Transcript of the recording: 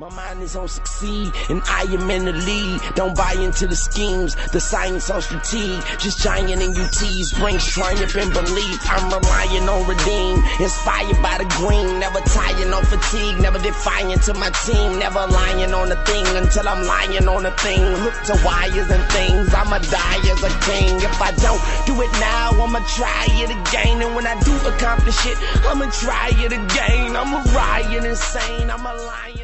My mind is on succeed, and I am in the lead. Don't buy into the schemes, the science on strategy. Just giant in UTs, brings triumph and belief. I'm relying on redeem, inspired by the green. Never tired, no fatigue, never defiant to my team. Never lying on a thing until I'm lying on a thing. Look to wires and things, I'ma die as a king. If I don't do it now, I'ma try it again. And when I do accomplish it, I'ma try it again. I'm a riot insane, I'm a lion.